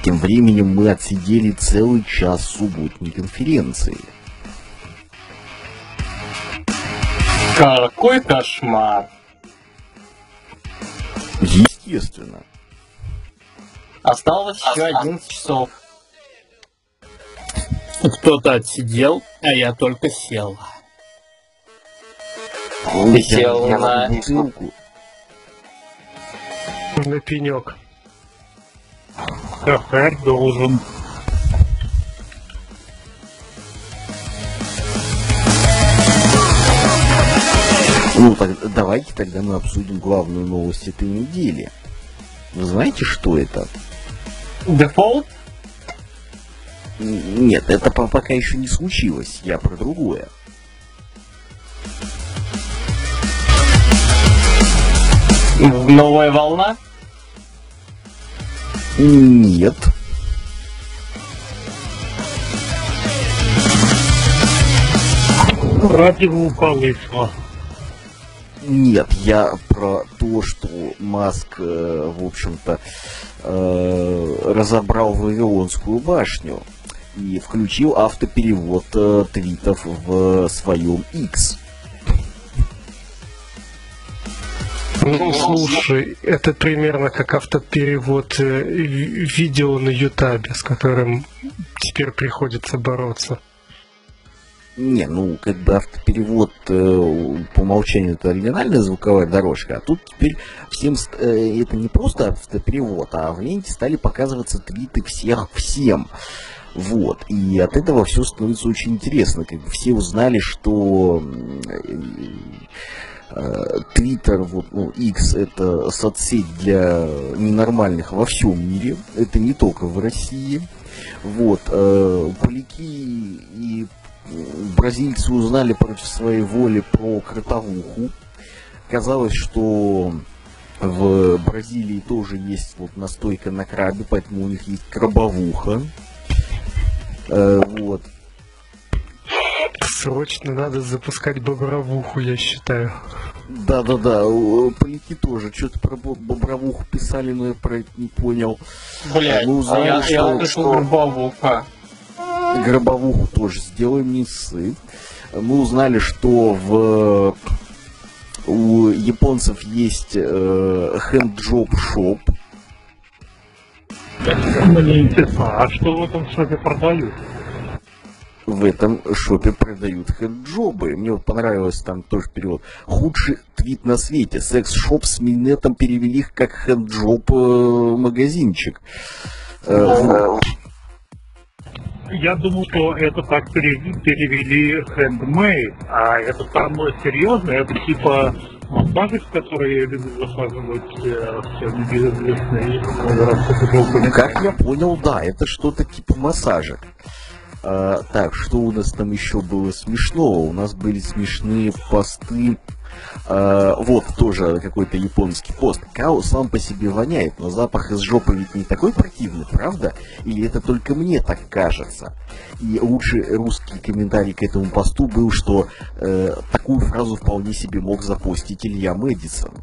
Тем временем мы отсидели целый час субботней конференции. Какой кошмар! Естественно. Осталось еще 11 часов. Кто-то отсидел, а я только сел. Ты сел на... бутылку. На пенек. Кафе должен. Ну, так, давайте тогда мы обсудим главную новость этой недели. Вы знаете, что это? Дефолт? Нет, это пока еще не случилось. Я про другое. Новая волна? Нет. Радиоуполышло. Нет, я про то, что Маск, в общем-то, разобрал Вавилонскую башню и включил автоперевод твитов в своем X. Ну, слушай, это примерно как автоперевод видео на Ютабе, с которым теперь приходится бороться. Не, ну, как бы автоперевод по умолчанию это оригинальная звуковая дорожка, а тут теперь всем это не просто автоперевод, а в ленте стали показываться твиты всем. Вот, и от этого все становится очень интересно, как бы все узнали, что Twitter, вот, ну, X это соцсеть для ненормальных во всем мире, это не только в России. Вот, поляки и бразильцы узнали против своей воли про кротовуху. Казалось, что в Бразилии тоже есть вот настойка на крабе, поэтому у них есть крабовуха. Вот. Срочно надо запускать бобровуху, я считаю. Да-да-да, поляки тоже что-то про бобровуху писали, но я про это не понял. Блядь, мы узнали, я услышал гробовуха. Гробовуху тоже сделаем, не ссы. Мы узнали, что у японцев есть хэнджоп-шоп. Мне интересно, а что в этом шопе продают? В этом шопе продают хэнджобы. Мне вот понравилось там тоже перевод. Худший твит на свете. Секс-шоп с минетом перевели их как хэнджоп магазинчик. Я думал, что это так перевели handmade, а это там серьезно, это типа массажик, который любят заказывать все небезызвестные. Как я понял, да, это что-то типа массажик. Так, что у нас там еще было смешного? У нас были смешные посты. Вот тоже какой-то японский пост. Као сам по себе воняет, но запах из жопы ведь не такой противный, правда? Или это только мне так кажется? И лучший русский комментарий к этому посту был, что такую фразу вполне себе мог запостить Илья Мэдисон.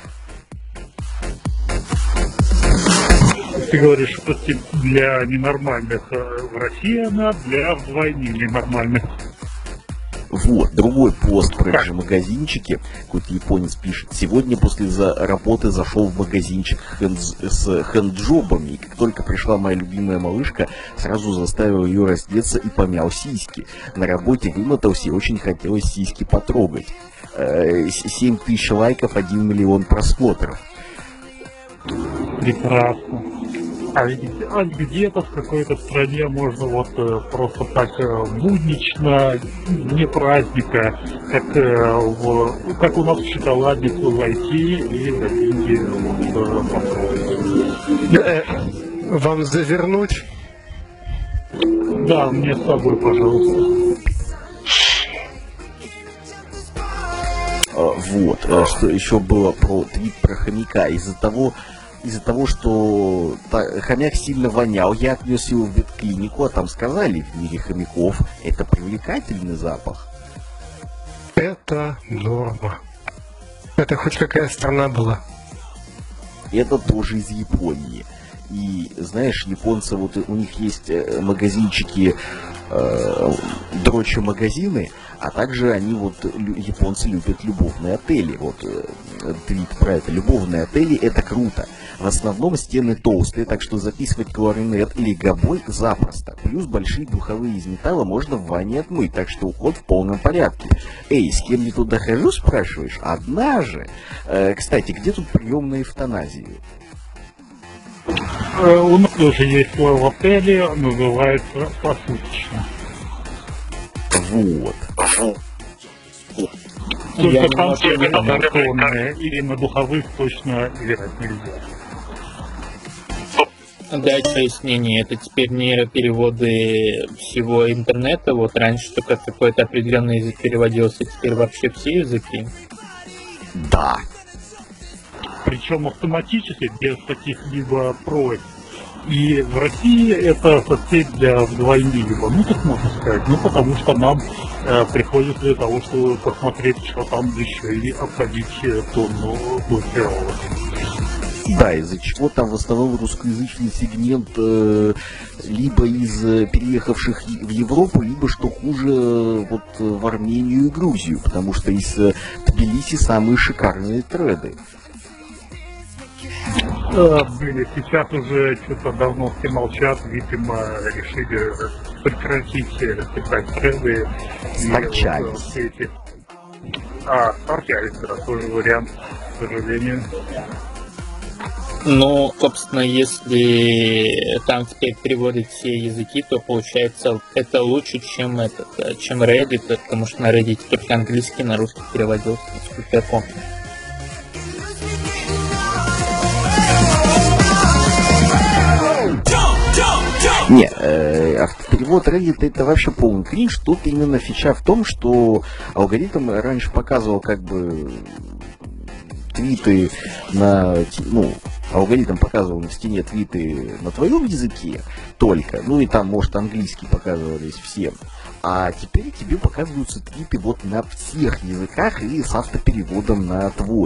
Ты говоришь, что для ненормальных в России она, для вдвойне ненормальных. Вот, другой пост про эти же магазинчики. Какой-то японец пишет. Сегодня после работы зашел в магазинчик с хэнджобами. И как только пришла моя любимая малышка, сразу заставил ее раздеться и помял сиськи. На работе вымотался и очень хотелось сиськи потрогать. 7000 лайков, 1 миллион просмотров. Прекрасно. А ведь где-то в какой-то стране можно вот просто так буднично, не праздника, как у нас в шоколадницу зайти и за деньги попробовать. Вам завернуть? Да, мне с собой, пожалуйста. Вот, что еще было про твит про хомяка. Из-за того, что хомяк сильно вонял, я отнес его в ветклинику, а там сказали, в мире хомяков это привлекательный запах. Это норма. Это хоть какая страна была? Это тоже из Японии. И знаешь, японцы, вот у них есть магазинчики, дрочи-магазины, а также они вот, японцы любят любовные отели. Вот твит про это. Любовные отели — это круто. В основном стены толстые, так что записывать кларинет или гобой запросто. Плюс большие духовые из металла можно в ванне отмыть, так что уход в полном порядке. Эй, с кем я туда хожу, спрашиваешь? Одна же. Кстати, где тут приемная эвтаназия? У нас тоже есть в отеле, называется «Посуточно». Вот. Только там цены традиционные, и на духовых точно играть нельзя. Дать пояснение, это теперь нейропереводы всего интернета, вот раньше только какой-то определенный язык переводился, теперь вообще все языки. Да. Причем автоматически, без каких-либо просьб. И в России это соцсеть для вдвойне ебанутых, можно сказать, ну потому что нам приходится для того, чтобы посмотреть, что там еще и обходить тонну блокировок. Да, из-за чего там в основном русскоязычный сегмент либо из переехавших в Европу, либо, что хуже, вот в Армению и Грузию, потому что из Тбилиси самые шикарные треды. Были, сейчас уже что-то давно все молчат, видимо, решили прекратить писать треды. Старчались. Старчались, да, тоже вариант, к сожалению. Ну, собственно, если там теперь переводят все языки, то получается это лучше, чем чем Reddit, потому что на Reddit только английский на русский переводился, насколько я помню. Не, автоперевод Reddit — это вообще полный кринж. Тут именно фича в том, что алгоритм раньше показывал как бы твиты на... Ну, алгоритм показывал на стене твиты на твоем языке только. Ну и там, может, английский показывались всем. А теперь тебе показываются твиты вот на всех языках и с автопереводом на твой.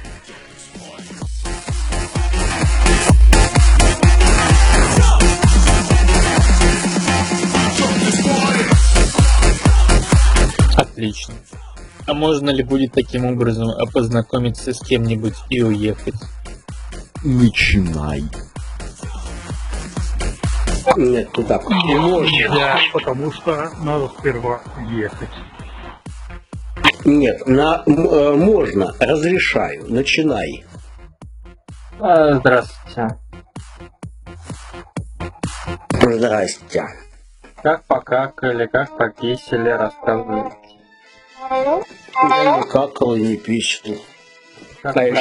Отлично. А можно ли будет таким образом познакомиться с кем-нибудь и уехать? Начинай. Нет, туда не можно. Нельзя, потому что надо сперва ехать. Нет, можно, разрешаю, начинай. Здравствуйте. Здрасте. Как покакали, как пописали, рассказывайте. Я не какал, не писал. Как А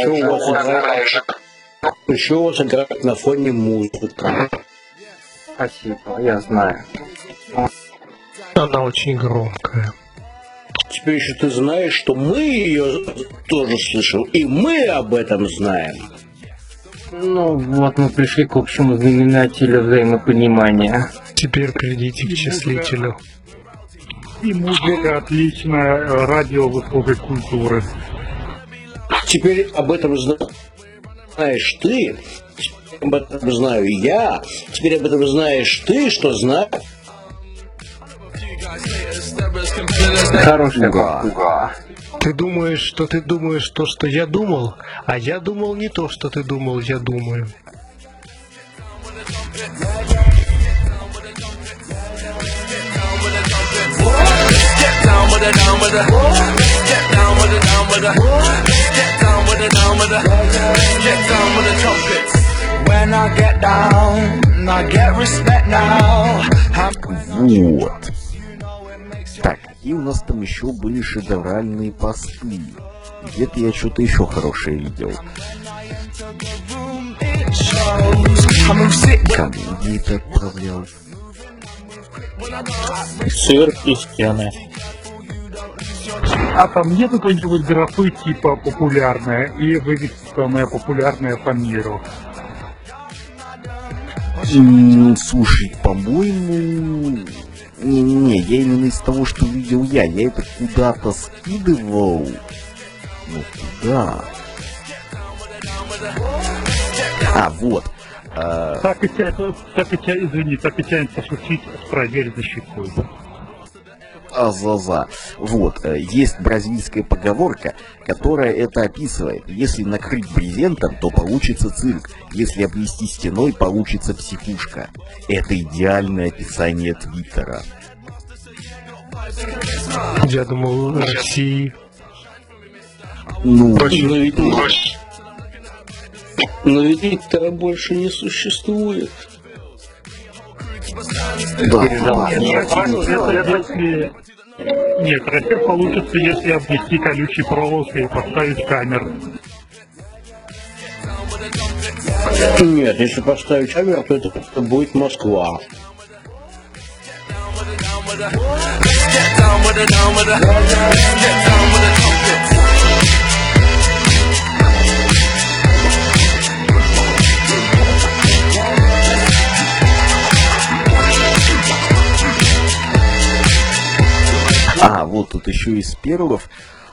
еще у вас играет на фоне музыка. Спасибо, я знаю. Она очень громкая. Теперь еще ты знаешь, что мы ее тоже слышим, и мы об этом знаем. Ну вот мы пришли к общему знаменателю взаимопонимания. Теперь придите к числителю. И музыка отличная, радио высокой культуры. Теперь об этом знаешь ты, об этом знаю я, теперь об этом знаешь ты, что знаешь. Хорошая попуга. Ты думаешь, то, что я думал, а я думал не то, что ты думал, я думаю. Вот. Так, какие у нас там еще были шедевральные посты? Где-то я что-то еще хорошее видел. Кому где это отправлял? Цирк и стены. А там нет какой-нибудь графы типа популярная и вывести самое популярное по миру? Слушай, по-моему... Не-не-не, я именно из того, что видел я это куда-то скидывал. Ну, куда? Вот. Так и извини, так и тянется шутить про дверь за щекой. Азаза. Вот, есть бразильская поговорка, которая это описывает. Если накрыть брезентом, то получится цирк. Если обнести стеной, получится психушка. Это идеальное описание Твиттера. Я думал, России. Ну, Но ведь Твиттера больше не существует. да. Нет, расчет получится, если обнести колючей проволокой и поставить камеру. Нет, если поставить камеру, то это будет Москва. Вот тут еще из первых.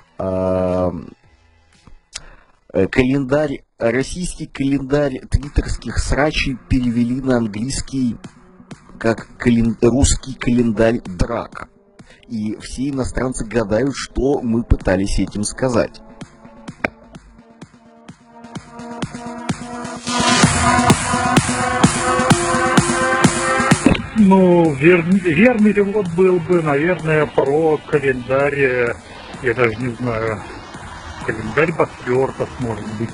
Календарь, российский календарь твиттерских срачей перевели на английский как русский календарь драк. И все иностранцы гадают, что мы пытались этим сказать. Ну, верный перевод был бы, наверное, про календарь, я даже не знаю, календарь Бахтёртов, может быть.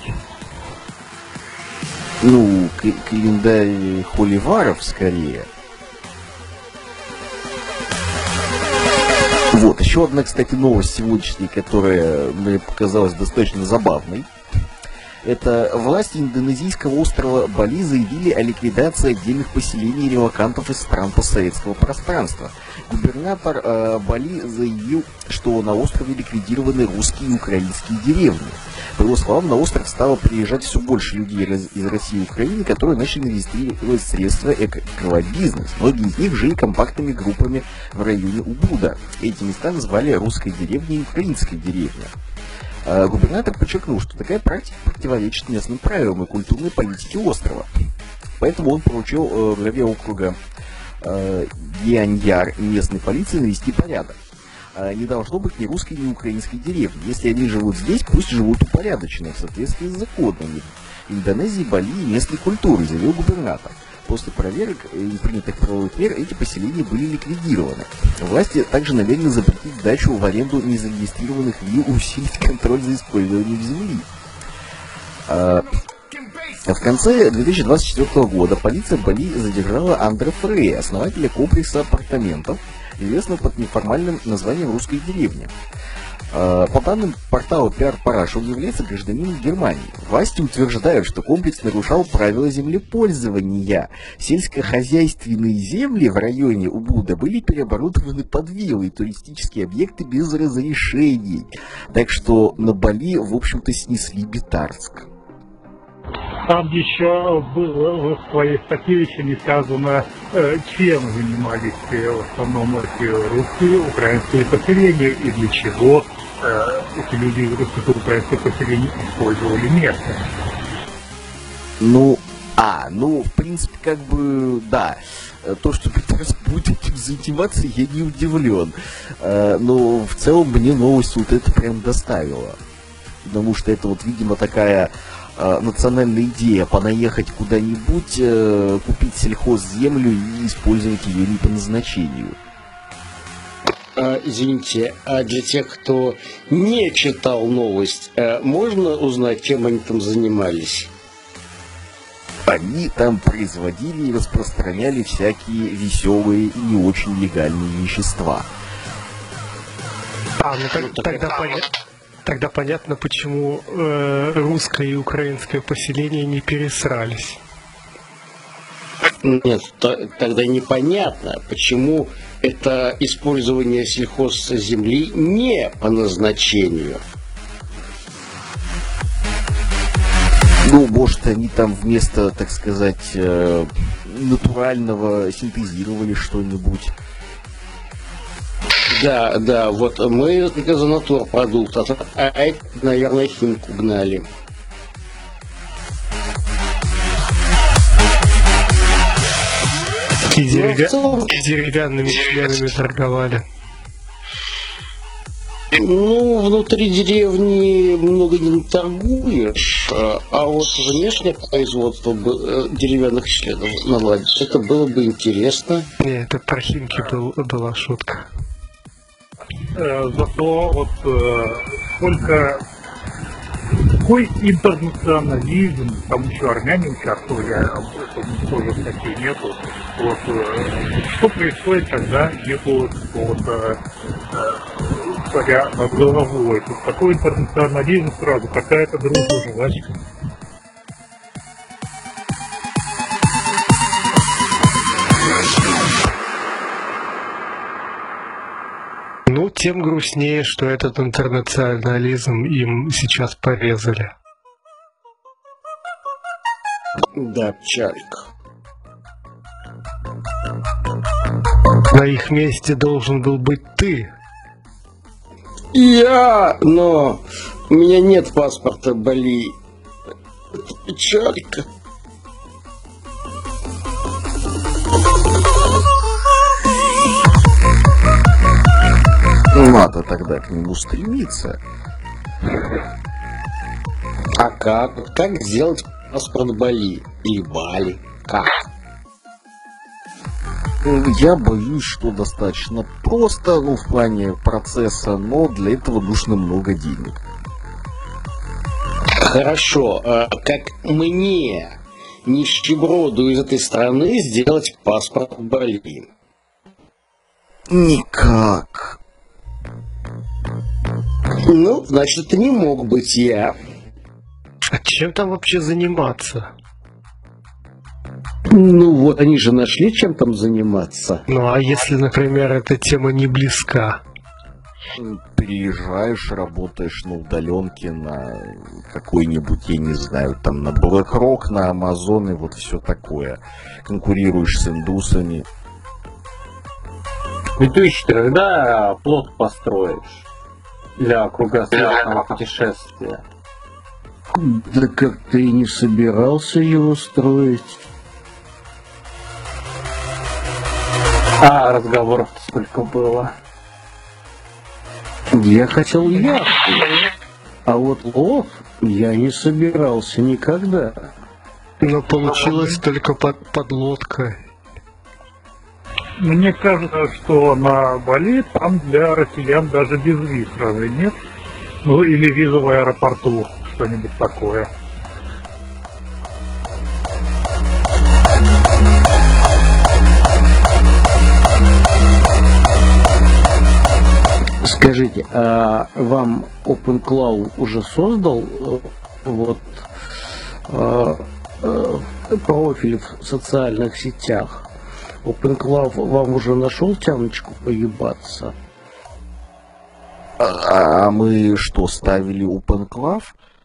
Ну, календарь холиваров скорее. Вот, еще одна, кстати, новость сегодняшняя, которая мне показалась достаточно забавной. Это власти индонезийского острова Бали заявили о ликвидации отдельных поселений релокантов из стран постсоветского пространства. Губернатор Бали заявил, что на острове ликвидированы русские и украинские деревни. По его словам, на остров стало приезжать все больше людей из России и Украины, которые начали инвестировать средства и открывать бизнес. Многие из них жили компактными группами в районе Убуда. Эти места назвали русской деревней и украинской деревней. Губернатор подчеркнул, что такая практика противоречит местным правилам и культурной политике острова. Поэтому он поручил главе округа Гианьяр и местной полиции навести порядок. Не должно быть ни русской, ни украинской деревни. Если они живут здесь, пусть живут упорядоченно, в соответствии с законами Индонезии, Бали и местной культуры, заявил губернатор. После проверок и принятых правовых мер эти поселения были ликвидированы. Власти также намерены запретить сдачу в аренду незарегистрированных и усилить контроль за использованием земли. В конце 2024 года полиция Бали задержала Андре Фрея, основателя комплекса апартаментов, известного под неформальным названием «Русская деревня». По данным портала PR Parach, он является гражданином Германии. Власти утверждают, что комплекс нарушал правила землепользования. Сельскохозяйственные земли в районе Убуда были переоборудованы под виллы и туристические объекты без разрешений. Так что на Бали, в общем-то, снесли Битарск. Там еще было в своей статье еще не сказано, чем занимались в основном эти русские, украинские поселения и для чего эти люди из русских и украинских поселений использовали место. Ну, в принципе, как бы, да. То, что Битарск будет этим заниматься, я не удивлен. Но в целом мне новость вот это прям доставила. Потому что это вот, видимо, такая национальная идея понаехать куда-нибудь, купить сельхозземлю и использовать ее не по назначению. Извините, а для тех, кто не читал новость, можно узнать, чем они там занимались? Они там производили и распространяли всякие веселые и не очень легальные вещества. Тогда понятно, почему русское и украинское поселение не пересрались. Нет, тогда непонятно, почему это использование сельхозземли не по назначению. Ну, может, они там вместо, так сказать, натурального синтезировали что-нибудь. Да, вот мы только за натурпродукт, а это, наверное, химку гнали. Деревянными членами торговали. Ну, внутри деревни много не торгуешь, а вот внешнее производство деревянных членов наладить, это было бы интересно. Не, это про Химки была шутка. Зато вот сколько... Какой интернационализм, там еще армяне участвовали, а тоже в статье нету. Вот, что происходит, когда нету какого-то царя над головой? Тут такой интернационализм сразу, какая-то дружба, жвачка. Ну, тем грустнее, что этот интернационализм им сейчас порезали. Да, печалька. На их месте должен был быть ты. Но у меня нет паспорта Бали. Это печалька. Ну, надо тогда к нему стремиться. А как? Как сделать паспорт Бали? Или Бали? Как? Я боюсь, что достаточно просто, ну, в плане процесса, но для этого нужно много денег. Хорошо. Как мне, нищеброду из этой страны, сделать паспорт Бали? Никак. Ну, значит, это не мог быть я. А чем там вообще заниматься? Ну вот, они же нашли, чем там заниматься. Ну, а если, например, эта тема не близка? Приезжаешь, работаешь на удаленке, на какой-нибудь, я не знаю, там на BlackRock, на Amazon и вот все такое. Конкурируешь с индусами. Витюш, ты когда плот построишь для кругосветного путешествия? Да как-то и не собирался его строить. А разговоров-то сколько было? Я хотел яхту, а вот лов я не собирался никогда. Но получилось только подлодка. Мне кажется, что на Бали там для россиян даже без виз, разве нет? Ну или виза в аэропорту, что-нибудь такое. Скажите, а вам OpenCloud уже создал профиль в социальных сетях? OpenCloud вам уже нашел тяночку поебаться? А мы что, ставили OpenClaw?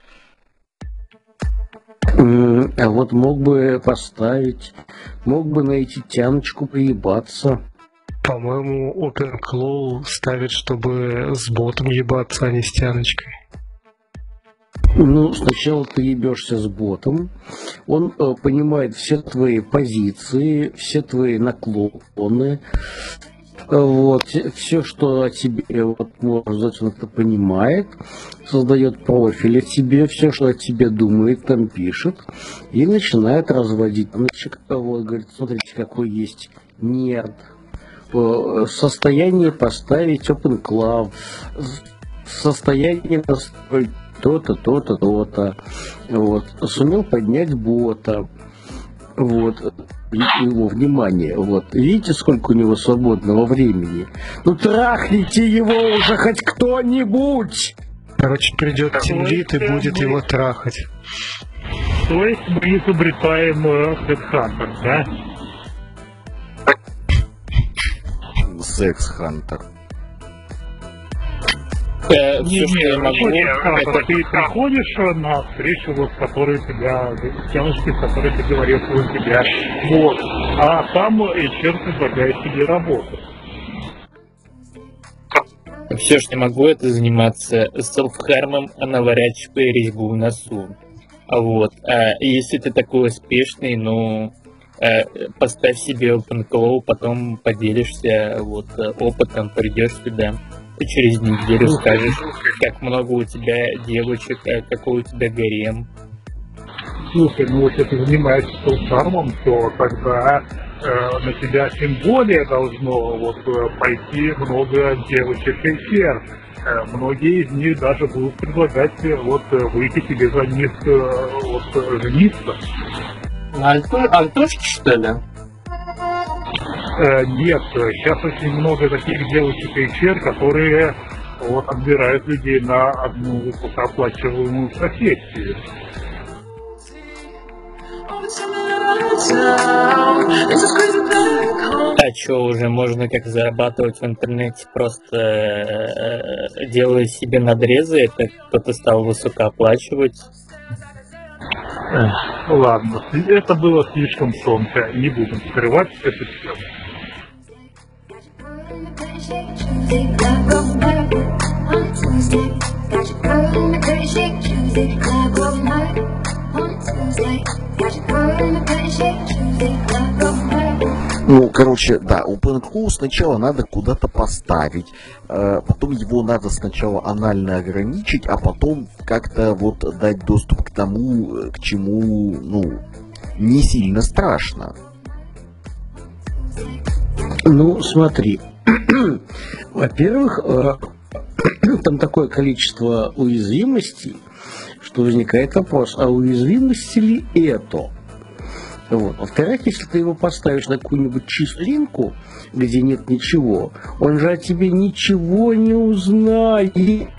А вот мог бы поставить, мог бы найти тяночку поебаться. По-моему, OpenClaw ставит, чтобы с ботом ебаться, а не с тяночкой. Ну, сначала ты ебешься с ботом, он понимает все твои позиции, все твои наклоны, вот, все, что о тебе можно сказать, он это понимает, создает профиль о тебе, все, что о тебе думает, там пишет, и начинает разводить. Вот, говорит, смотрите, какой есть нерд. В состоянии поставить OpenClaw, в состоянии настроить то-то, то-то, то-то. Вот. Сумел поднять бота. Вот. Его внимание. Вот. Видите, сколько у него свободного времени? Ну трахните его уже хоть кто-нибудь! Короче, придет тимлид и будет его трахать. То есть мы изобретаем Headhunter, да? Секс-хантер. Все, что я могу, это... Ты приходишь на встречу, вот, которая тебя, девушки, с которой ты говорил, что у тебя, вот, а там HR предлагает тебе работу. Все, что я могу, это заниматься селф-хармом, наворачивая резьбу в носу. Вот. А если ты такой успешный, ну, Поставь себе OpenClaw, потом поделишься вот опытом, придешь сюда. Ты через неделю скажешь, как много у тебя девочек, какой у тебя гарем. Слушай, ну если ты занимаешься шармом, то тогда на тебя тем более должно пойти много девочек и хер. Многие из них даже будут предлагать выйти тебе за них жениться. Альтушки, что ли? Нет, сейчас очень много таких девочек и хер, которые отбирают людей на одну высокооплачиваемую профессию. А что, уже можно как зарабатывать в интернете, просто делая себе надрезы, это кто-то стал высокооплачивать. Ладно, это было слишком тонко, не будем скрывать эту тему. Ну, короче, да, OpenClaw сначала надо куда-то поставить, потом его надо сначала анально ограничить, а потом как-то дать доступ к тому, к чему, не сильно страшно. Ну, смотри. Во-первых, там такое количество уязвимостей, что возникает вопрос, а уязвимости ли это? Во-вторых, если ты его поставишь на какую-нибудь чистую линку, где нет ничего, он же о тебе ничего не узнает.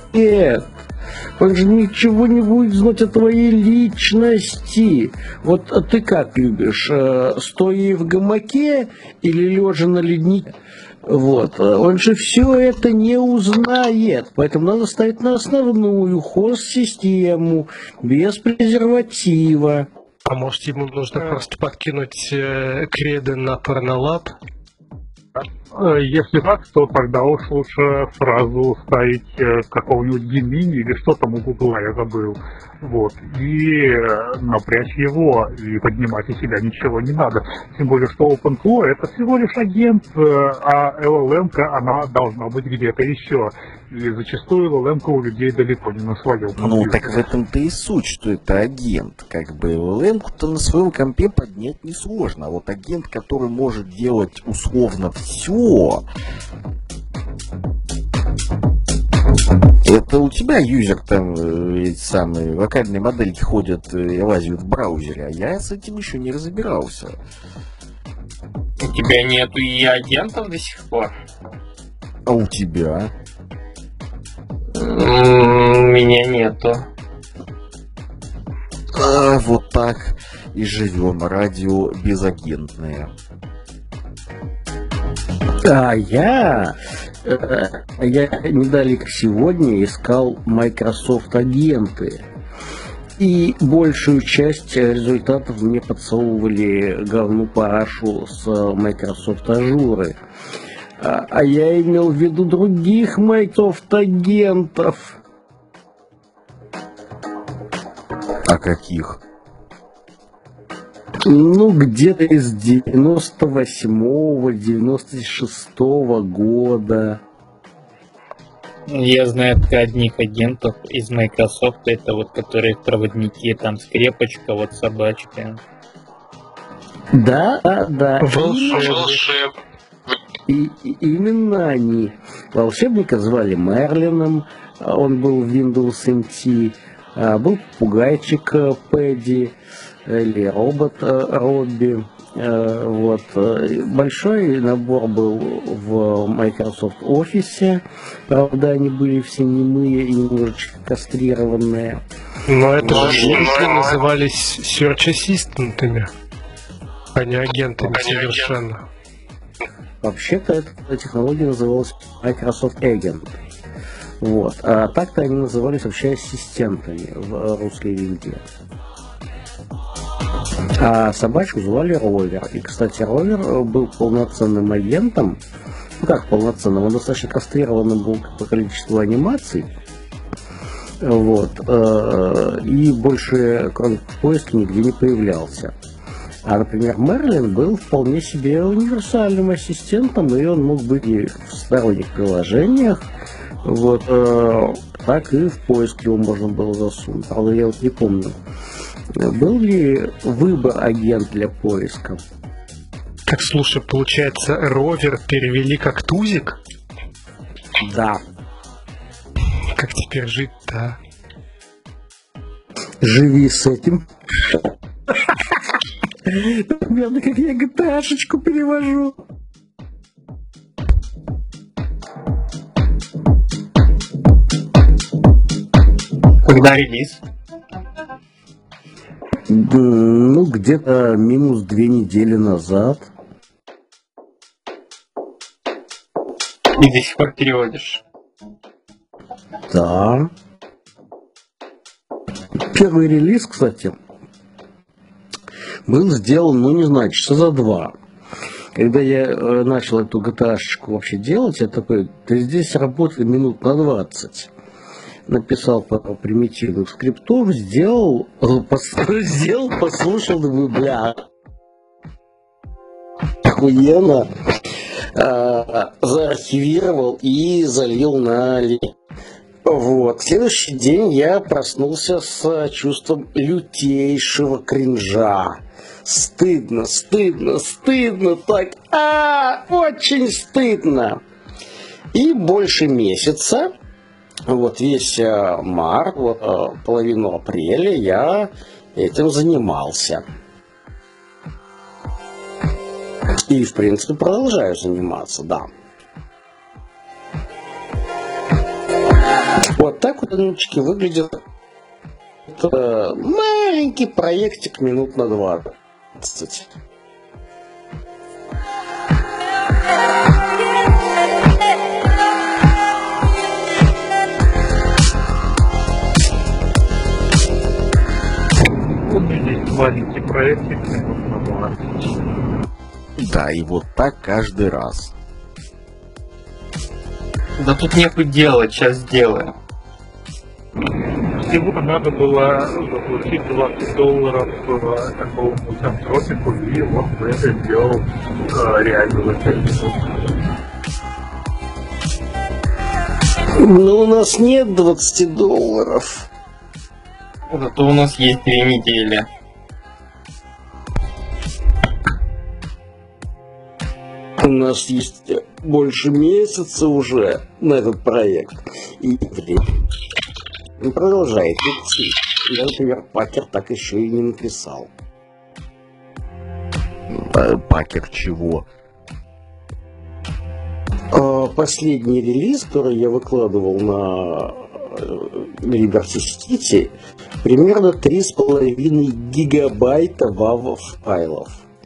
Он же ничего не будет знать о твоей личности. А ты как любишь, стоя в гамаке или лежа на леднике? Он же все это не узнает. Поэтому надо ставить на основную хост-систему без презерватива. А может ему нужно просто подкинуть креды на Pornolab? Если так, то тогда уж лучше сразу ставить какого-нибудь Gemini или что там у Гугла, я забыл. И напрячь его, и поднимать из себя ничего не надо. Тем более, что OpenClaw это всего лишь агент, а LLM-ка, она должна быть где-то еще. И зачастую LLM-ка у людей далеко не на своем компьютере. Ну, так в этом-то и суть, что это агент. LLM-ку-то на своем компе поднять несложно. А вот агент, который может делать условно все, это у тебя юзер там эти самые локальные модельки ходят и лазят в браузере, а я с этим еще не разбирался. У тебя нету и агентов до сих пор? А у тебя? У меня нету. Вот так и живем, радио безагентное. Я недалеко сегодня искал Microsoft агенты. И большую часть результатов мне подсовывали говну парашу с Microsoft Azure. А я имел в виду других Microsoft агентов. А каких? Где-то из 98-го, 96-го года. Я знаю только одних агентов из Microsoft, это которые проводники, там скрепочка, собачка. Да. Волшебник. И именно они. Волшебника звали Мерлином, он был в Windows NT, был попугайчик Пэдди, или робот Робби. Большой набор был в Microsoft Office. Правда, они были все немые и немножечко кастрированные. Но это же назывались Search Assistant, а не агентами совершенно. Вообще-то эта технология называлась Microsoft Agent. А так-то они назывались вообще ассистентами в русской винде. А собачку звали Ровер. И, кстати, Ровер был полноценным агентом. Как полноценным? Он достаточно кастрированным был по количеству анимаций. И больше, кроме поиска, нигде не появлялся. А, например, Мерлин был вполне себе универсальным ассистентом, и он мог быть и в сторонних приложениях, вот, так и в поиск его можно было засунуть. Правда, я вот не помню, был ли выбор агент для поиска. Так, слушай, получается, ровер перевели как тузик? Да. Как теперь жить-то? Живи с этим. Примерно как я GTA-шечку перевожу. Когда релиз? Ну, где-то минус 2 недели назад. И до сих пор переводишь? Да. Первый релиз, кстати, был сделан, ну не знаю, часа за 2. Когда я начал эту GTA-шечку вообще делать, я такой, да здесь работает минут на 20. Написал пару примитивных скриптов, сделал, послушал, думаю, бля, охуенно, заархивировал и залил на линию. Вот. Следующий день я проснулся с чувством лютейшего кринжа. Стыдно, так, очень стыдно. И больше месяца, вот весь март, вот половину апреля я этим занимался. И, в принципе, продолжаю заниматься, да. Вот так вот, одиночки, выглядит маленький проектик минут на 20. У меня есть маленький проектик минут на 20. Да, и вот так каждый раз. Да тут нехуй делать, сейчас сделаем. Всего надо было заплатить $20 какому-то антропику, и вот это сделал реально за 5 минут. Но у нас нет $20. Зато у нас есть 2 недели. У нас есть больше месяца уже на этот проект. И время продолжает идти. Я, например, Пакер так еще и не написал. Пакер чего? Последний релиз, который я выкладывал на Liberty City, примерно 3,5 гигабайта WAV файлов.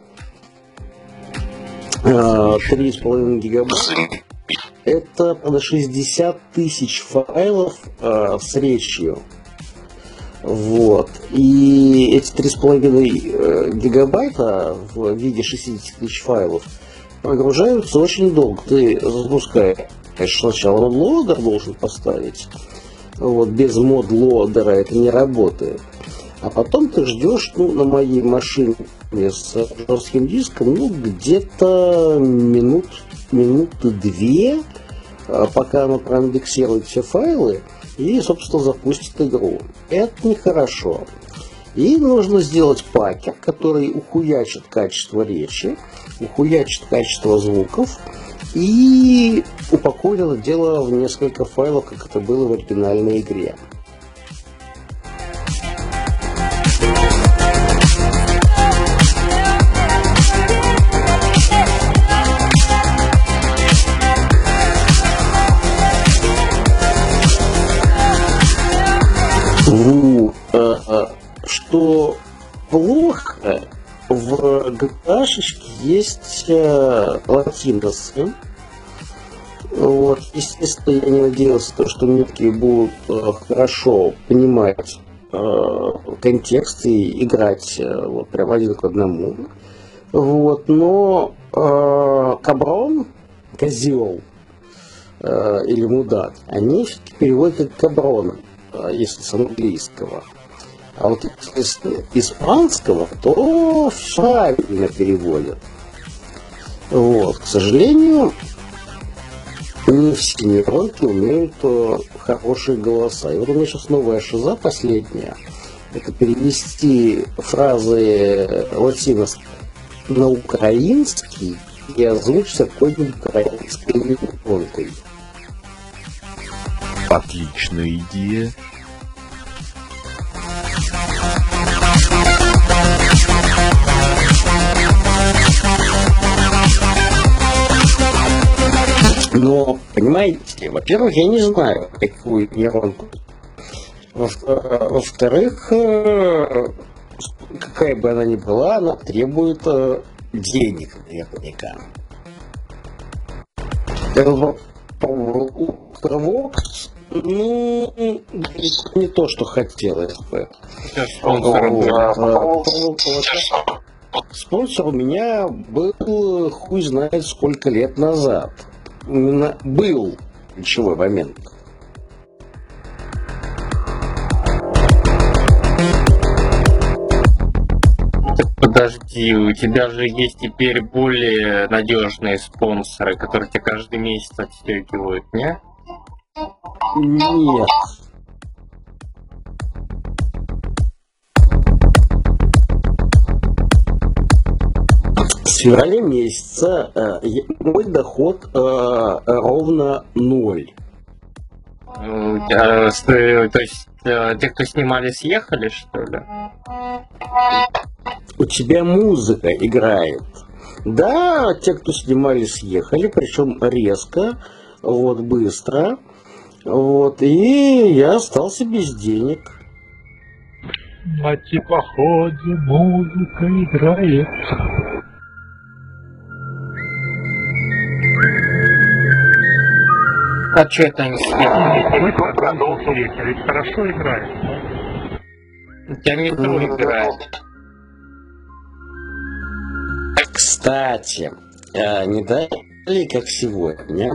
3,5 гигабайта. Это, правда, 60 тысяч файлов с речью. Вот. И эти 3,5 гигабайта в виде 60 тысяч файлов прогружаются очень долго. Ты запускаешь сначала модлодер должен поставить. Вот. Без модлодера это не работает. А потом ты ждешь, ну, на моей машине с жестким диском, ну, где-то минуты 2, пока оно проиндексирует все файлы и, собственно, запустит игру. Это нехорошо. И нужно сделать пакер, который ухуячит качество речи, ухуячит качество звуков и упакует это дело в несколько файлов, как это было в оригинальной игре. Что плохо, в GTA-шечке есть латиносы. Вот, естественно, я не надеялся, что метки будут хорошо понимать контекст и играть вот, прям один к одному. Вот, но каброн, козел или мудак, они все-таки переводят как каброн, если с английского. А вот из испанского, то правильно переводят. Вот, к сожалению, не все нейронки умеют хорошие голоса. И вот у меня сейчас новая шиза последняя. Это перевести фразы латино на украинский и озвучить какой-нибудь украинской нейронкой. Отличная идея. Но, понимаете, во-первых, я не знаю, какую нейронку. Во-вторых, какая бы она ни была, она требует денег наверняка. Провокс, ну, далеко не то, что хотелось бы. Спонсор у меня был хуй знает сколько лет назад. Именно был ключевой момент. Подожди, у тебя же есть теперь более надежные спонсоры, которые тебе каждый месяц отстегивают, не? Нет. С февраля месяца мой доход ровно 0. То есть те, кто снимали, съехали, что ли? У тебя музыка играет. Да, те, кто снимали, съехали, причем резко, вот, быстро. Вот, и я остался без денег. На теплоходе музыка играет. А что это они съехали? Вы продолжил ведь хорошо играет. У тебя метро играет. Кстати, не далее, как сегодня,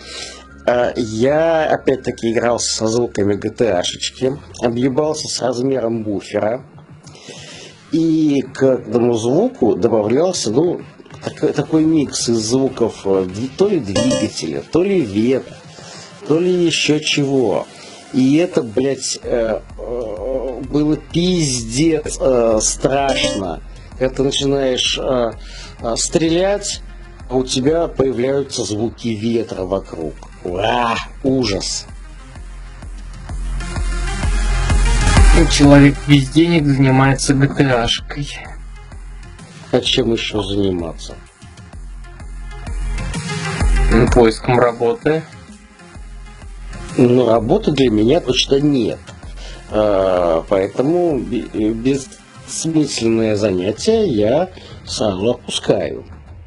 я опять-таки игрался со звуками GTA-шечки, объебался с размером буфера, и к этому звуку добавлялся, ну, такой микс из звуков то ли двигателя, то ли ветра, то ли еще чего. И это, блядь, было пиздец страшно. Когда ты начинаешь стрелять, а у тебя появляются звуки ветра вокруг. Ура! Ужас! Человек без денег занимается GTA-шкой. А чем еще заниматься? Поиском работы. Ну, работы для меня точно нет. Поэтому бессмысленное занятие я сразу опускаю.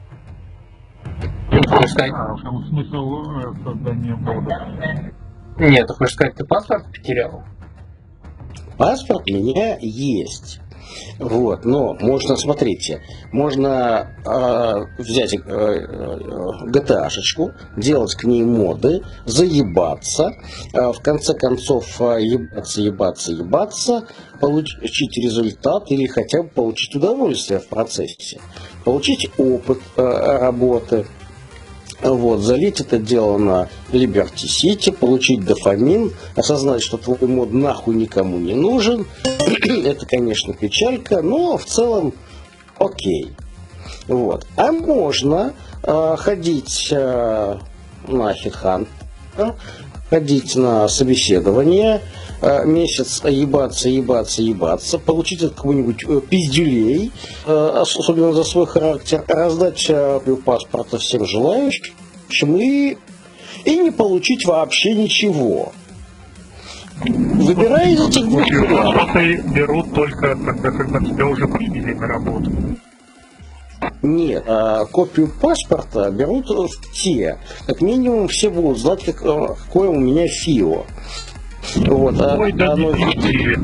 В чем смысл создания мода? Нет, ты хочешь сказать, ты паспорт потерял? Паспорт у меня есть. Вот, но можно, смотрите, можно взять GTA-шечку, делать к ней моды, заебаться, в конце концов ебаться, получить результат или хотя бы получить удовольствие в процессе, получить опыт работы. Вот, залить это дело на Liberty City, получить дофамин, осознать, что твой мод нахуй никому не нужен. Это, конечно, печалька, но в целом окей. Вот. А можно ходить на HeadHunter, ходить на собеседование, месяц ебаться, получить от кого-нибудь пиздюлей, особенно за свой характер, раздать паспорта всем желающим и не получить вообще ничего. Выбирай из этих двух вариантов. Паспорты берут только тогда, когда тебя уже приняли на работу. Нет, копию паспорта берут те. Как минимум все будут знать, какое у меня ФИО. Вот, Ой, да оно... не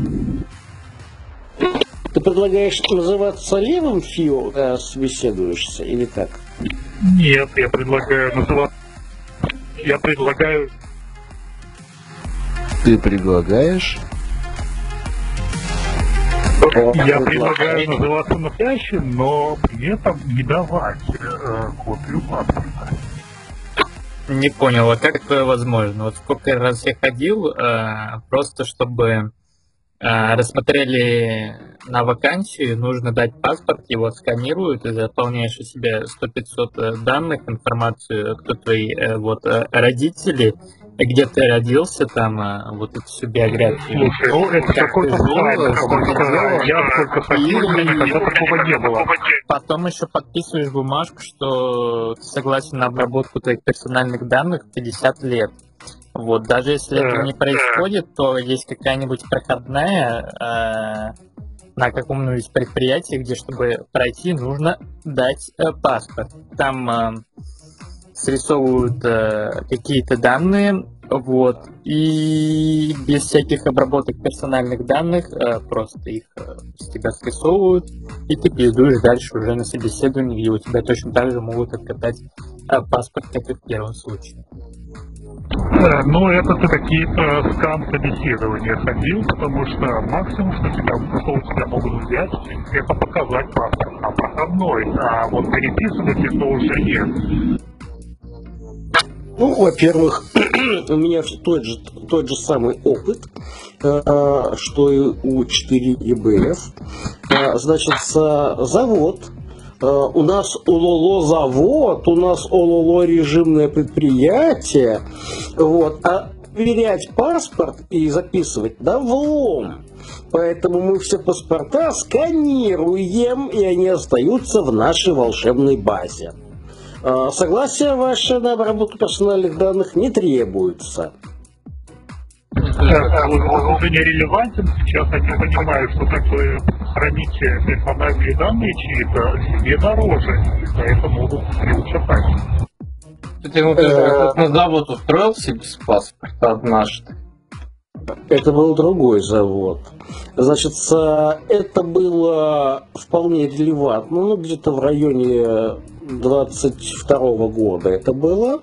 Ты предлагаешь называться левым ФИО, когда собеседуешься, или как? Нет, я предлагаю называться... Я предлагаю... Ты предлагаешь? Я предлагаю называться настоящим, но при этом не давать копию паспорта. Не понял, а как это возможно? Вот сколько раз я ходил, просто чтобы рассмотрели на вакансию, нужно дать паспорт, его сканируют, и заполняешь у себя 100-500 данных, информацию, кто твои родители, где ты родился, там вот эту всю биографию. Слушай, ну это какой-то сайт, я сколько ходил, у меня никогда такого не было. Потом еще подписываешь бумажку, что ты согласен на обработку твоих персональных данных 50 лет. Вот, даже если это не происходит, то есть какая-нибудь проходная на каком-нибудь предприятии, где, чтобы пройти, нужно дать паспорт. Там срисовывают какие-то данные, вот, и без всяких обработок персональных данных просто их с тебя срисовывают, и ты пиздуешь дальше уже на собеседовании, где у тебя точно так же могут откатать паспорт, как и в первом случае. Ну, это ты какие-то скам-собеседования ходил, потому что максимум, что у тебя могут взять, это показать паспорт, а проходной, а вот переписывать это уже нет. Ну, во-первых, у меня тот же самый опыт, что и у 4ЕБФ. Значит, завод. У нас ОЛОЛО завод, у нас ОЛОЛО режимное предприятие, вот, а проверять паспорт и записывать да влом. Поэтому мы все паспорта сканируем, и они остаются в нашей волшебной базе. Согласие ваше на обработку персональных данных не требуется. Он уже не релевантен, сейчас они понимают, что такое хранить персональные данные чьи-то себе дороже, поэтому могут приучать. Ты на завод устроился без паспорта однажды? Это был другой завод. Значит, это было вполне релевантно, ну, где-то в районе 22 года это было.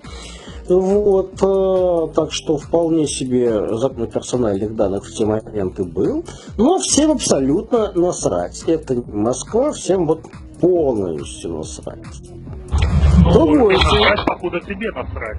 Вот, так что вполне себе закон персональных данных в те моменты был. Но всем абсолютно насрать. Это не Москва, всем вот полностью насрать. Другой покуда тебе насрать.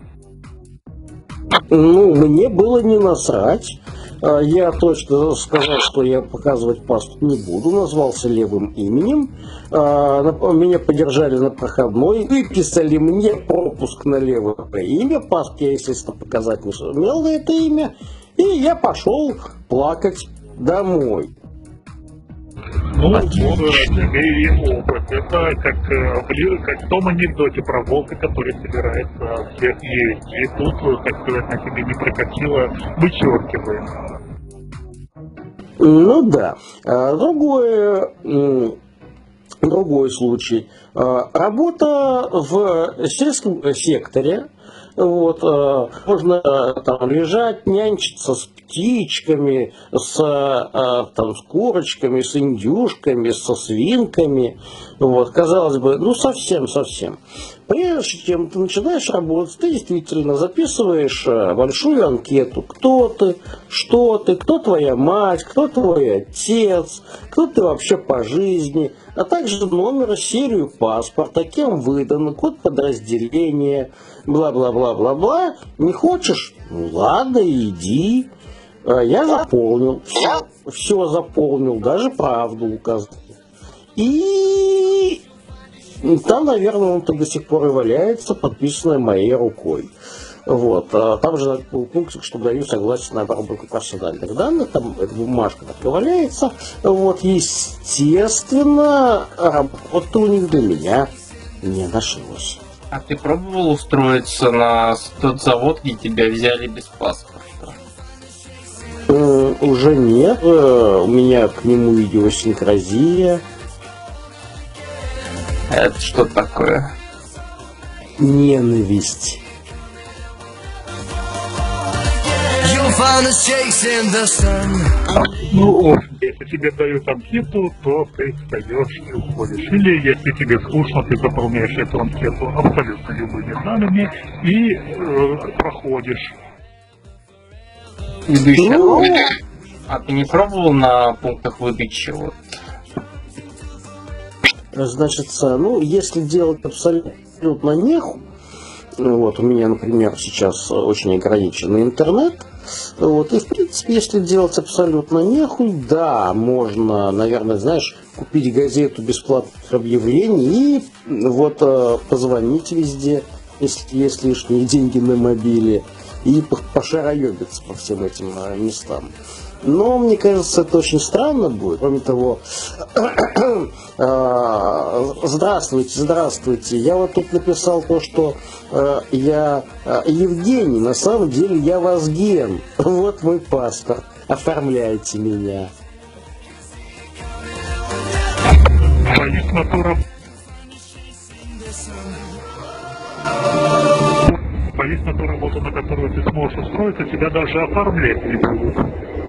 Ну, мне было не насрать. Я точно сказал, что я показывать паспорт не буду, назвался левым именем. Меня поддержали на проходной, выписали мне пропуск на левое имя. Паспорт я, естественно, показать не сумел на это имя. И я пошел плакать домой. Ну, тебе опыт. Это как в том анекдоте про волка, который собирается всех есть. И тут, так сказать, на тебе не прокатило, вычеркиваем. Ну да. Другой случай. Работа в сельском секторе. Вот, можно там лежать, нянчиться с птичками, с курочками, с индюшками, со свинками. Вот, казалось бы, ну совсем. Прежде чем ты начинаешь работать, ты действительно записываешь большую анкету. Кто ты, что ты, кто твоя мать, кто твой отец, кто ты вообще по жизни, а также номер, серию паспорта, кем выдан, код подразделения, бла-бла-бла-бла-бла. Не хочешь? Ну ладно, иди. Я заполнил. Все заполнил, даже правду указал. И там, наверное, он-то до сих пор и валяется, подписанное моей рукой. Вот. Там же был пункт, что даю согласие на обработку персональных данных. Там эта бумажка так и валяется. Вот, естественно, работа у них для меня не нашлось. А ты пробовал устроиться на тот завод, где тебя взяли без паспорта? Уже нет. У меня к нему идиосинкразия. Это что такое? Ненависть. Ну, если тебе дают анкету, то ты встаешь и уходишь. Или если тебе скучно, ты заполняешь эту анкету абсолютно любыми данными и проходишь. А ты не пробовал на пунктах выдачи? Вот? Значит, ну, если делать абсолютно нехуй, вот, у меня, например, сейчас очень ограниченный интернет, вот, и, в принципе, если делать абсолютно нехуй, да, можно, наверное, знаешь, купить газету бесплатных объявлений и вот позвонить везде, если есть лишние деньги на мобиле, и пошароебиться по всем этим местам. Но, мне кажется, это очень странно будет. Кроме того, здравствуйте, я вот тут написал то, что я Евгений, на самом деле я Вазген. Вот мой паспорт, оформляйте меня. Боюсь, на ту работу, на которую ты сможешь устроиться, тебя даже оформлять не будут.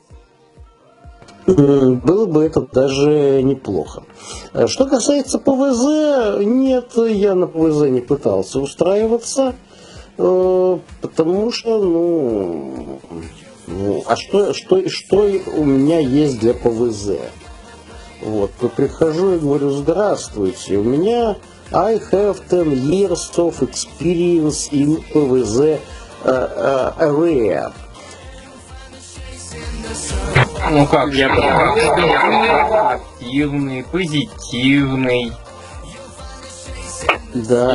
Было бы это даже неплохо. Что касается ПВЗ, нет, я на ПВЗ не пытался устраиваться, потому что, а что у меня есть для ПВЗ? Вот, прихожу и говорю, здравствуйте, у меня I have 10 years of experience in PVZ area. Ну как, я активный, позитивный. Да,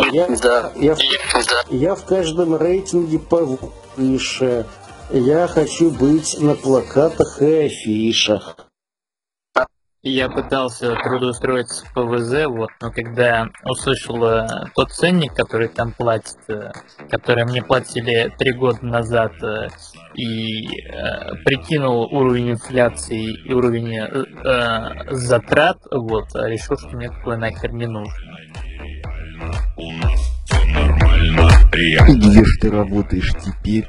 я в каждом рейтинге повыше. Я хочу быть на плакатах и афишах. Я пытался трудоустроиться в ПВЗ, вот, но когда услышал тот ценник, который там платят, который мне платили 3 года назад, и прикинул уровень инфляции и уровень затрат, вот, решил, что мне такое нахер не нужно. И где ж ты работаешь теперь?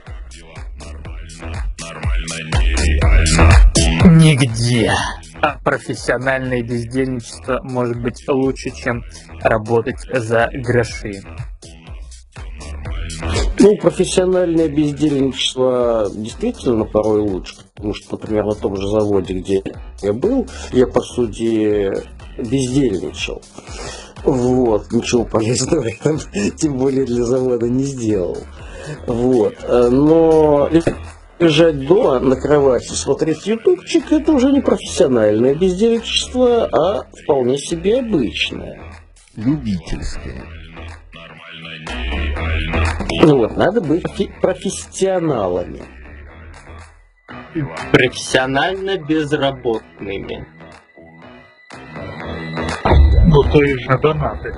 Нигде. А профессиональное бездельничество может быть лучше, чем работать за гроши. Ну, профессиональное бездельничество действительно порой лучше, потому что, например, на том же заводе, где я был, я, по сути, бездельничал. Вот, ничего полезного я там, тем более для завода, не сделал. Вот, но лежать дома на кровати, смотреть ютубчик, это уже не профессиональное бездельничество, а вполне себе обычное. Любительское. Ну вот, надо быть профессионалами. Профессионально безработными. Ну, то есть на донаты.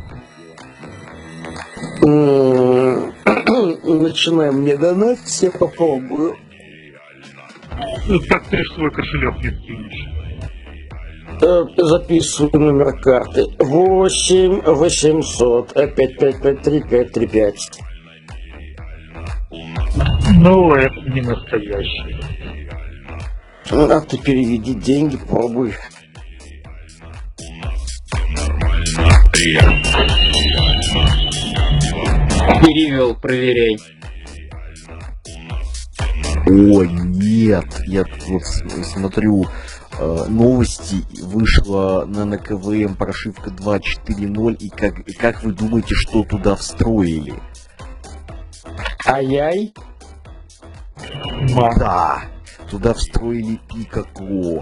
Начинаем мне донатить, я попробую. Ну, как ты свой кошелек не скинешь? Записываю номер карты. 8 800 5553 535. Ну, это не настоящий. А ты переведи деньги, пробуй. Перевел, проверяй. О, нет, я тут вот смотрю новости, вышла на КВМ прошивка 2.4.0, и как вы думаете, что туда встроили? Ай-яй? Да, туда встроили Пикакло.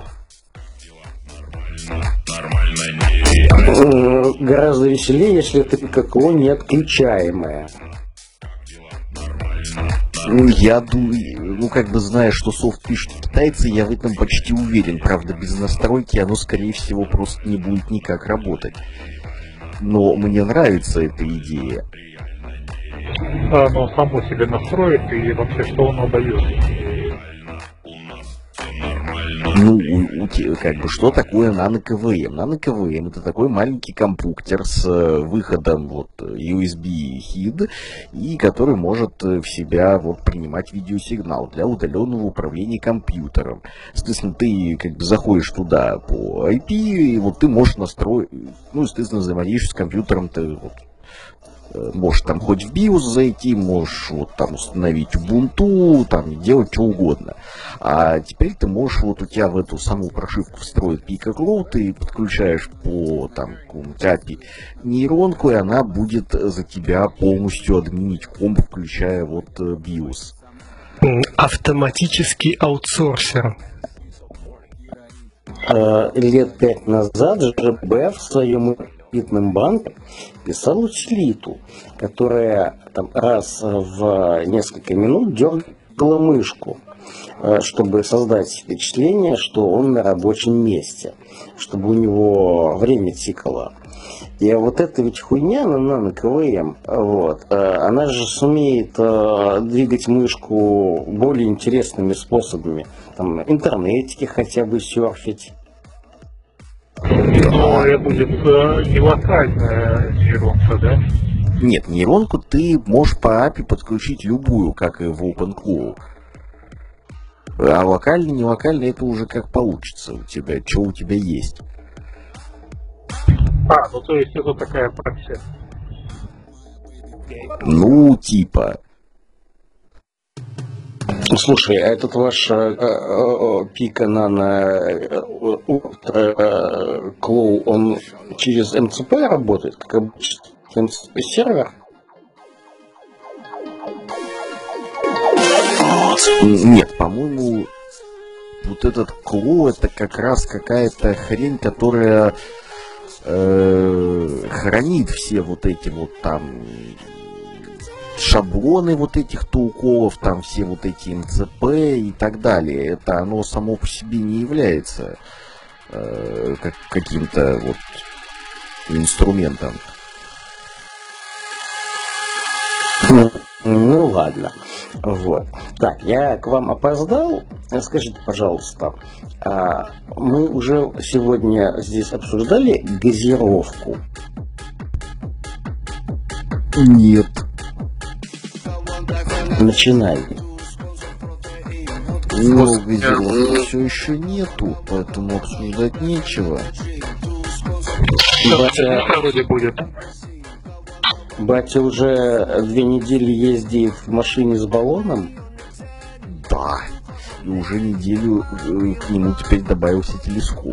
Гораздо веселее, если это Пикакло не отключаемое. Ну, я думаю, как бы зная, что софт пишут китайцы, я в этом почти уверен. Правда, без настройки оно, скорее всего, просто не будет никак работать. Но мне нравится эта идея. Оно само себе настроит, и вообще что оно дает? Ну, как бы, что такое нано-КВМ? Нано-КВМ — это такой маленький компьютер с выходом вот USB HID, и который может в себя вот принимать видеосигнал для удаленного управления компьютером. Соответственно, ты как бы заходишь туда по IP, и вот ты можешь настроить, ну, естественно, взаимодействуешь с компьютером, ты вот Можешь там хоть в BIOS зайти, можешь вот там установить Ubuntu, там делать что угодно. А теперь ты можешь, вот у тебя в эту саму прошивку встроить PicoCloud, ты подключаешь по там какому-нибудь API нейронку, и она будет за тебя полностью админить комп, включая вот BIOS. Автоматический аутсорсер. Лет 5 назад ЖБ в своем элитном банке писал утилиту, которая там раз в несколько минут дергала мышку, чтобы создать впечатление, что он на рабочем месте, чтобы у него время тикало. И вот эта ведь хуйня на КВМ, вот, она же сумеет двигать мышку более интересными способами. Там, интернетики хотя бы серфить. Но это будет не локальная нейронка, да? Нет, нейронку ты можешь по API подключить любую, как и в OpenClaw. А локально, не локально, это уже как получится у тебя, что у тебя есть. Ну то есть это такая прокси. Ну, типа. Слушай, а этот ваш Pico Nano Claw, он через МЦП работает, как обычно? МЦП сервер? Нет, по-моему, вот этот Claw это как раз какая-то хрень, которая хранит все вот эти вот там шаблоны вот этих толколов, там все вот эти МЦП и так далее. Это оно само по себе не является каким-то вот инструментом. Ну ладно. Вот. Так, я к вам опоздал. Скажите, пожалуйста, мы уже сегодня здесь обсуждали газировку? Нет. Начинай. Ну, газировки все еще нету, поэтому обсуждать нечего. Вроде будет. Батя уже 2 недели ездит в машине с баллоном? Да. И уже неделю к нему теперь добавился телескоп.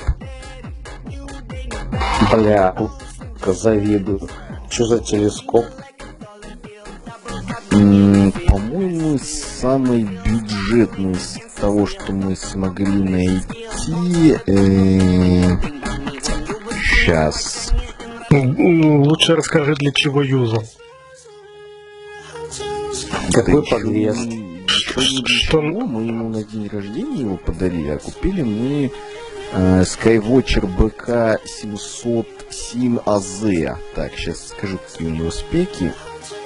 Бля, завидую. Что за телескоп? По-моему, самый бюджетный из того, что мы смогли найти. Сейчас. Лучше расскажи, для чего юзал. Какой подвес? Что? Мы ему на день рождения его подарили, а купили мы Skywatcher BK707AZ. Так, сейчас скажу, какие у него спеки.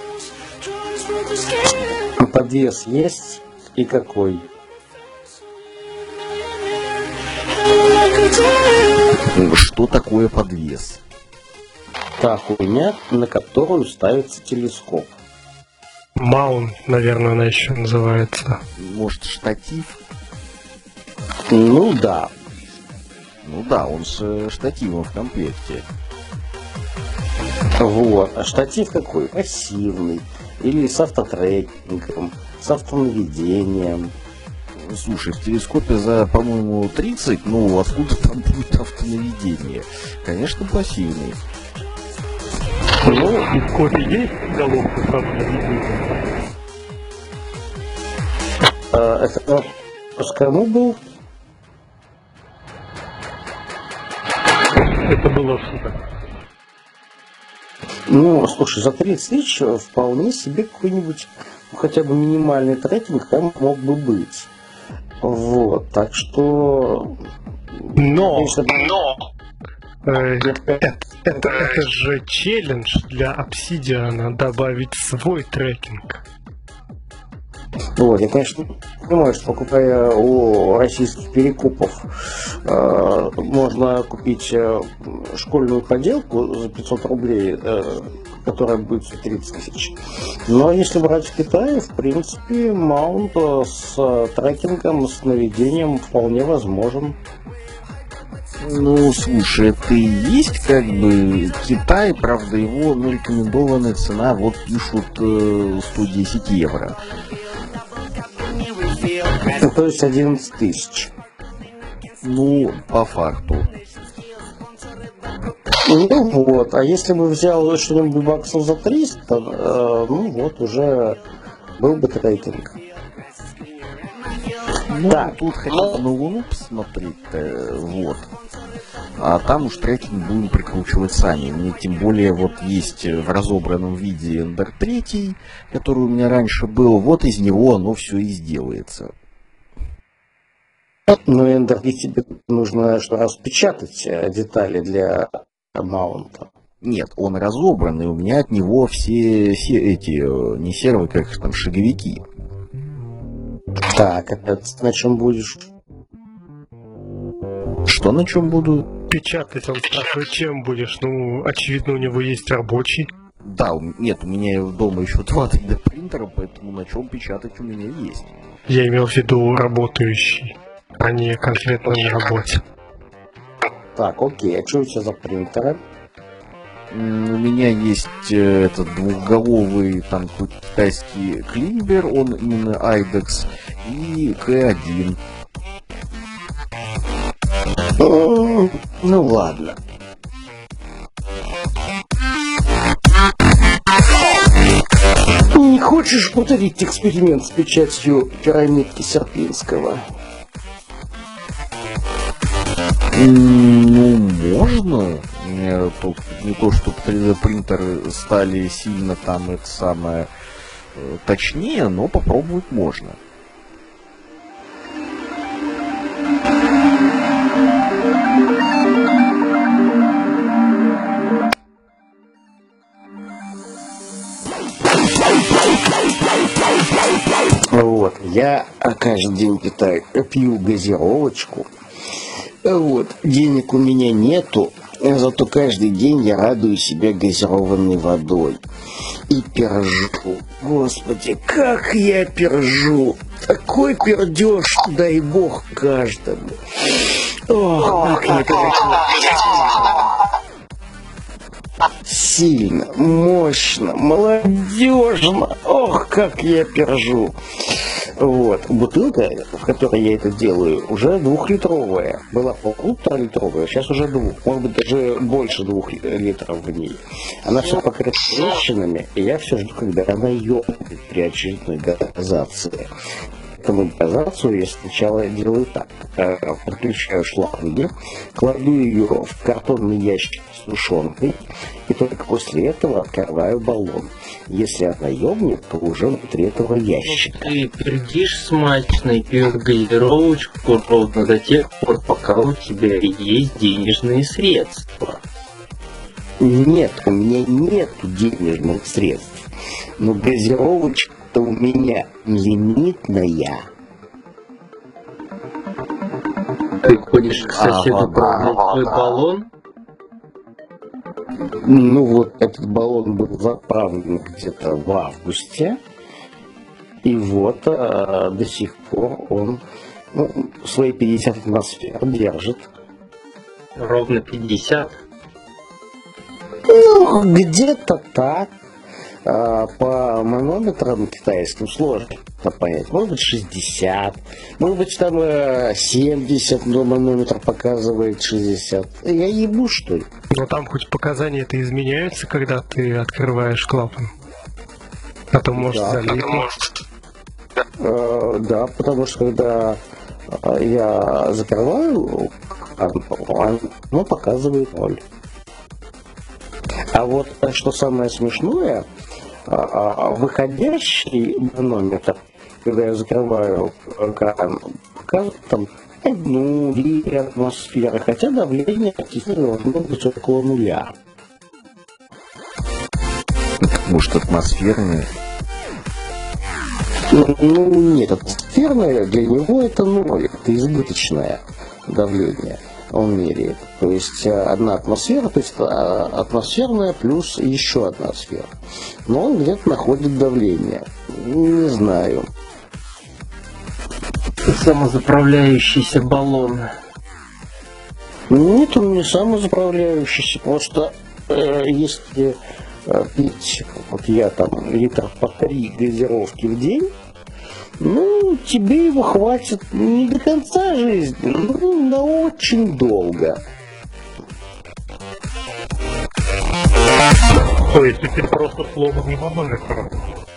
Подвес есть? И какой? Что такое подвес? Та хуйня, на которую ставится телескоп. Маунт, наверное, она еще называется. Может, штатив? Ну да. Ну да, он с штативом в комплекте. Вот. А штатив какой? Пассивный. Или с автотрекингом, с автонаведением. Слушай, в телескопе за, по-моему, 30, ну откуда там будет автонаведение? Конечно, пассивный. Ну, в кофе есть головка с автонаведением? Это с кому был? Это было что-то. Ну, слушай, за 30 тысяч вполне себе какой-нибудь, ну, хотя бы минимальный трекинг там мог бы быть. Вот, так что... Но конечно, это же челлендж для Obsidian добавить свой трекинг. Вот, я, конечно, понимаю, что покупая у российских перекупов, можно купить школьную поделку за 500 рублей, которая будет стоить 30 тысяч. Но если брать в Китае, в принципе, маунт с трекингом, с наведением вполне возможен. Ну, слушай, это и есть как бы Китай, правда, его рекомендованная цена, вот пишут 110 евро. То есть 11 тысяч. Ну, по факту. Ну вот, а если бы взял что-нибудь баксов за 300, ну вот уже был бы трейдинг. Ну, Так. тут хотя бы на Луну посмотреть, вот. А там уж трекинг будем прикручивать сами. Мне тем более вот есть в разобранном виде Ender 3, который у меня раньше был, вот из него оно все и сделается. Но Ender тебе нужно что раз печатать детали для маунта. Нет, он разобранный, у меня от него все эти, не сервы, как их там, шаговики. Так, это на чем будешь? Что на чем буду? Печатать, он спрашивает, чем будешь? Ну, очевидно, у него есть рабочий. Да, нет, у меня дома еще 2 3D принтера, поэтому на чем печатать у меня есть. Я имел в виду работающий, а не конкретно на работе. Так, окей, а что у тебя за принтеры? У меня есть этот двухголовый там какой-то китайский Клинбер, он именно IDEX, и К1. Ну ладно. Не хочешь повторить эксперимент с печатью пирамидки Серпинского? Ну, можно. Тут не то, чтобы 3D принтеры стали сильно там это самое точнее, но попробовать можно. Вот, я каждый день пью газировочку. Вот, денег у меня нету, зато каждый день я радую себя газированной водой. И пержу. Господи, как я пержу! Такой пердеж, дай бог каждому. Ох, как я пержу! Сильно, мощно, молодежно. Ох, как я пержу. Вот. Бутылка, в которой я это делаю, уже 2-литровая. Была 1,5-литровая, сейчас уже 2. Может быть, даже больше 2 литров в ней. Она все покрыта трещинами, и я все жду, когда она ёбнет при очередной газации. Этому газацию я сначала делаю так. Подключаю шланги, кладу ее в картонный ящик с тушенкой, и только после этого открываю баллон. Если она ёбнет, то уже внутри этого ящика. Ты пердишь смачно и пьешь газировочку ровно до тех пор, пока у тебя есть денежные средства. Нет, у меня нет денежных средств. Но газировочка-то у меня лимитная. Ты ходишь к соседу продать твой баллон? Ну вот этот баллон был заправлен где-то в августе. И вот до сих пор он свои 50 атмосфер держит. Ровно 50. Ну, где-то так. По манометрам китайским сложно понять. Может быть 60, может быть там 70, но манометр показывает 60. Я ебу, что ли? Но там хоть показания-то изменяются, когда ты открываешь клапан. А то может Да. залипнуть. Да, потому что когда я закрываю, оно показывает 0. А вот что самое смешное, выходящий манометр, когда я закрываю кран, показывает там 1-2 атмосферы, хотя давление должно быть около 0. Может, атмосферные? Ну, нет, атмосферное для него это 0, это избыточное давление. Он меряет. То есть 1 атмосфера, то есть атмосферная плюс еще 1 сфера. Но он где-то находит давление. Не знаю. Самозаправляющийся баллон. Нет, он не самозаправляющийся, просто если пить, вот я там литров по 3 газировки в день, ну, тебе его хватит не до конца жизни, ну, на очень долго. То есть теперь просто сломанный манометр.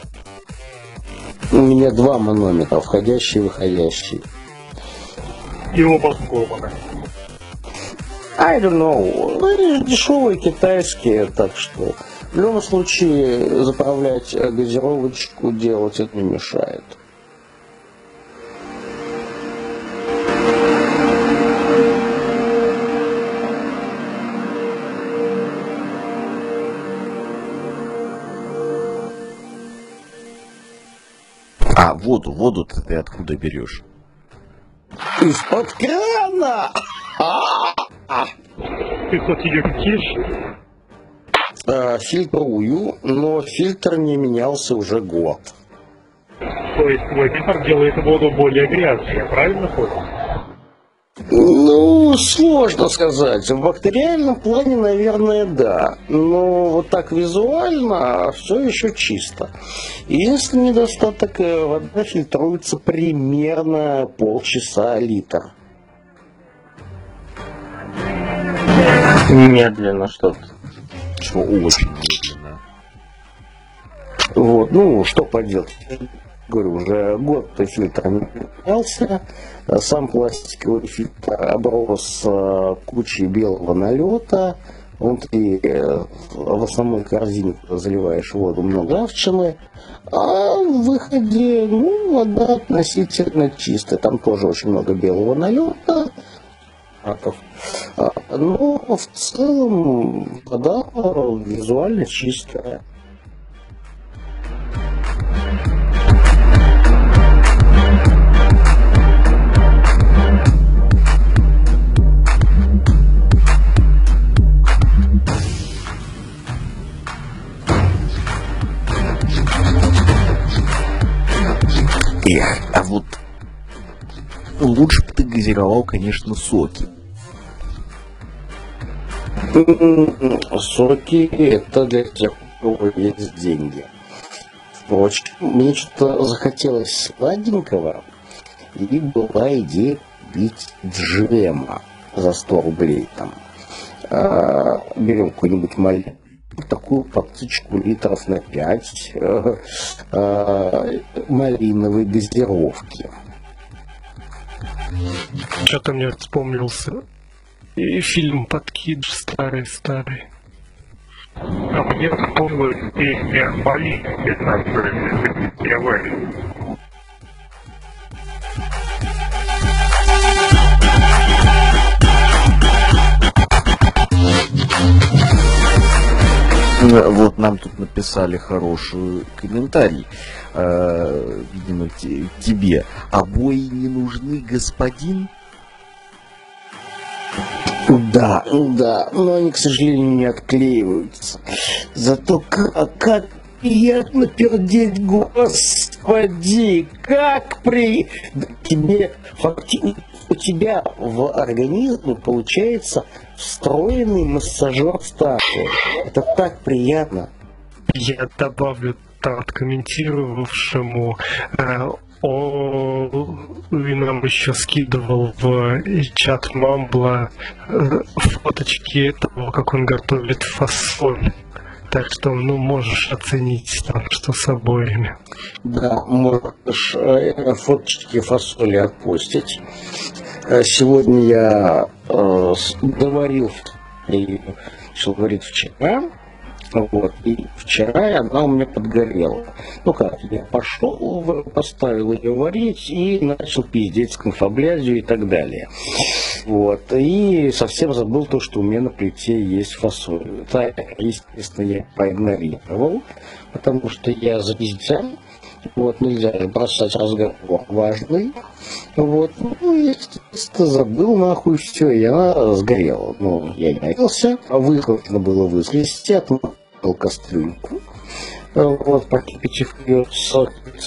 У меня 2 манометра, входящий и выходящий. И оба сломаны. I don't know. Ну, они же дешевые китайские, так что в любом случае заправлять газировочку делать это не мешает. А воду-то ты откуда берешь? Из-под крана! Ты хоть ее пьешь? Фильтрую, но фильтр не менялся уже год. То есть твой фильтр делает воду более грязной, я правильно понял? Ну, сложно сказать. В бактериальном плане, наверное, да. Но вот так визуально все еще чисто. Единственный недостаток: вода фильтруется примерно полчаса-литр. Медленно что-то. Что очень медленно. Вот, ну, что поделать. Говорю, уже год фильтр не менялся, сам пластиковый фильтр оброс кучей белого налета, внутри в основной корзине заливаешь воду много авчины, а в выходе, ну, вода относительно чистая, там тоже очень много белого налета, но в целом вода визуально чистая. А вот лучше бы ты газировал, конечно, соки. Соки — это для тех, у кого есть деньги. Впрочем, мне что-то захотелось сладенького, и была идея купить джема за 100 рублей. Там. Берем какую-нибудь маленькую, такую папочку литров на 5 малиновой газировки. Что-то мне вспомнился и фильм «Подкидж» старый-старый. А мне вспомнилась песня «Малина» 15-летия. Вот нам тут написали хороший комментарий, видимо, тебе. Обои не нужны, господин? Да, но они, к сожалению, не отклеиваются. Зато как приятно пердеть, господи, как тебе фактически у тебя в организме получается встроенный массажер статуи. Это так приятно. Я добавлю откомментировавшему, он нам еще скидывал в чат Мамбла фоточки того, как он готовит фасоль. Так что, ну, можешь оценить там, что с обоими. Да, можешь фоточки фасоли отпустить. Сегодня я доварил, и начал говорить вчера. Вот, и вчера она у меня подгорела. Ну как, я пошел, поставил ее варить и начал пиздеть с конфоблязью и так далее. Вот, и совсем забыл то, что у меня на плите есть фасоль. Так, естественно, я проигнорировал, потому что я звезда. Вот, нельзя бросать разговор важный. Вот, ну, естественно, забыл нахуй все, и она сгорела. Ну, я не надеялся, нужно было вызвести, отмыл кастрюльку. Вот, покипятив ее,